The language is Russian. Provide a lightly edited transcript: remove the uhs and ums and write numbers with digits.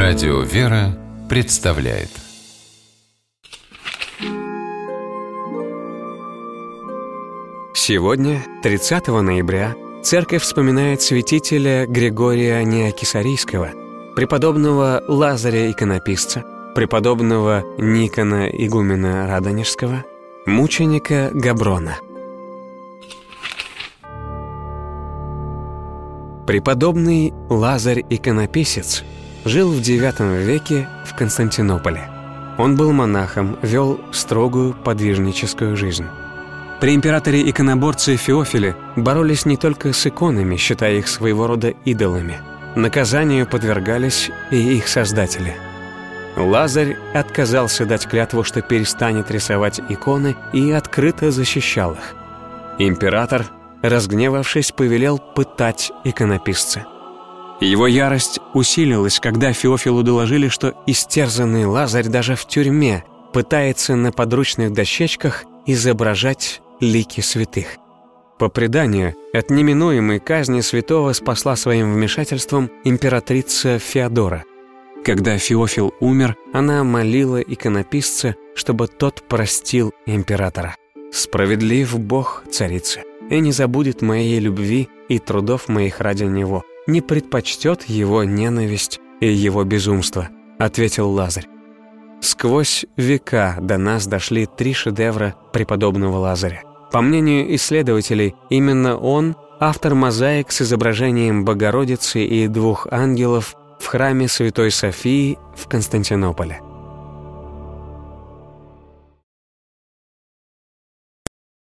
Радио «Вера» представляет. Сегодня, 30 ноября, Церковь вспоминает святителя Григория Неокисарийского, преподобного Лазаря Иконописца, преподобного Никона игумена Радонежского, мученика Габрона. Преподобный Лазарь Иконописец жил в IX веке в Константинополе. Он был монахом, вел строгую подвижническую жизнь. При императоре-иконоборце Феофиле боролись не только с иконами, считая их своего рода идолами. Наказанию подвергались и их создатели. Лазарь отказался дать клятву, что перестанет рисовать иконы, и открыто защищал их. Император, разгневавшись, повелел пытать иконописца. Его ярость усилилась, когда Феофилу доложили, что истерзанный Лазарь даже в тюрьме пытается на подручных дощечках изображать лики святых. По преданию, от неминуемой казни святого спасла своим вмешательством императрица Феодора. Когда Феофил умер, она молила иконописца, чтобы тот простил императора. «Справедлив Бог, царица, и не забудет моей любви и трудов моих ради него, не предпочтет его ненависть и его безумство», — ответил Лазарь. Сквозь века до нас дошли 3 шедевра преподобного Лазаря. По мнению исследователей, именно он — автор мозаик с изображением Богородицы и 2 ангелов в храме Святой Софии в Константинополе.